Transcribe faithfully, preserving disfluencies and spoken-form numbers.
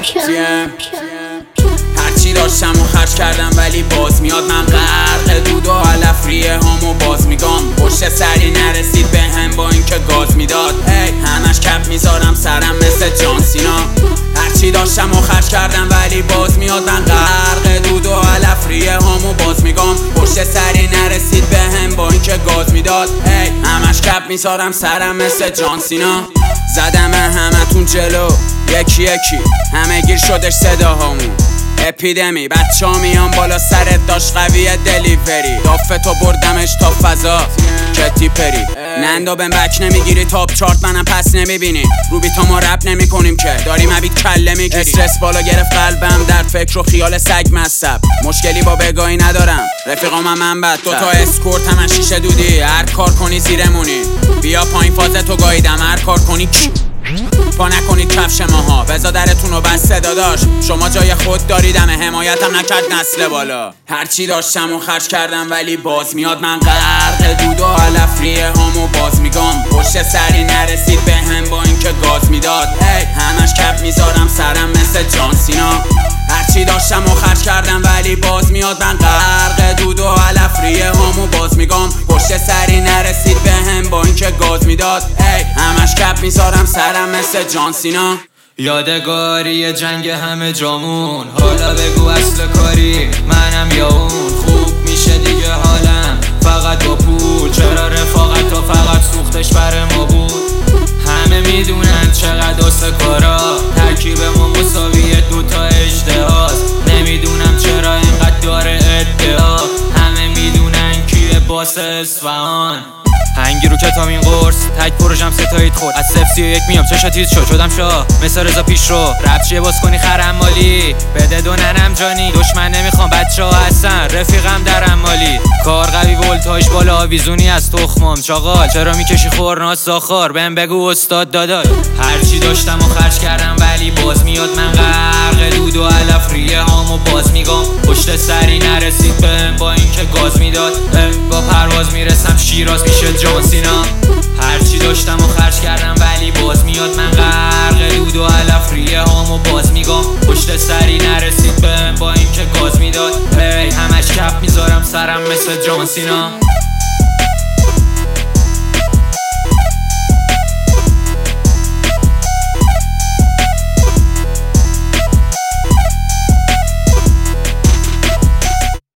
هرچی داشتم و خرج کردم ولی باز میاد. من غرق دود و علف ریه هامو باز میگم. پشت سری نرسید به هم با اینکه گاز میداد. هی همش کپ میذارم سرم مثل جان سینا. هرچی داشتم و خرج کردم ولی باز میاد. من غرق دود و علف ریه هامو باز میگم. پشت سری نرسید به هم با اینکه گاز میداد. هی همش کپ میذارم سرم مثل جان سینا. زدم همتون جلو یکی یکی، همه گیر شدش صداهامون. اپیدمی بچه ها میان بالا سرت داشت قویه دلیوری. دافتو بردمش تا فضا کتی پری. نندو بهم بک نمیگیری تاپ چارت منم پس نمیبینی. رو بیتا ما رپ نمی کنیم که داریم عبید کله میگیری. استرس بالا گرفت قلبم در فکر و خیال سگ مصب. مشکلی با بگاهی ندارم رفیقام هم من بد. دوتا اسکورت هم شیشه دودی هر کار کنی زیرمونی. بیا پایین فازه تو گاییدم هر کار کنی پا نکنید کفش ماها. بزا درتون رو بسته داداش شما جای خود داریدم. حمایتم نکرد نسل بالا. هرچی داشتم و خرج کردم ولی باز میاد. من غرق دود و علف ریه هامو باز میگم. پشت سری نرسید به هم با اینکه گاز میداد. هی همش کپ میذارم سرم مثل جان سینا. هرچی داشتم و خرج کردم ولی باز میاد. من غرق دود و علف ریه هامو باز میگم. پشت سری نرسید به هم با اینکه گاز میداد. هی همش کپ میذارم سرم مثل جان سینا. یادگاری جنگ همه جامون. حالا بگو اصل کاری منم یا اون. خوب میشه دیگه حالم فقط با پول. چرا رفاقت تا فقط سوختش بر ما بود. همه میدونن چقدر آسه کارا. ترکیبمون مساویه دوتا اجدهاست. نمیدونم چرا اینقدر داره ادعا. همه میدونن کیه باس اصفهان. هنگی رو کتامین قرص تک پروژم ستایید خورد. از صفر سی و یک میام چشا تیز شد شدم شاه مثل رضا پیش رو. رپ چیه باز کنی خرم مالی بده دو ننم جانی. دشمن نمیخوام بچه ها هستن رفیقم درم مالی. کار قوی ولتاژ بالا آویزونی از تخمم چاقال. چرا میکشی خورناس زاخار بهم بگو استاد داداش. هرچی داشتم و خرج کردم ولی باز میاد. من غرق دود و علف ریه هامو باز میگم. پشت سری نرسید بهم با اینکه گاز میداد. با پرواز میرسم شیراز میشه جان سینا. هرچی داشتم و خرج کردم ولی باز میاد. من غرق دود و علف ریه هامو باز میگم. پشت سری نرسید بهم با اینکه گاز میداد. هی همش کپ میذارم سرم مثل جان سینا.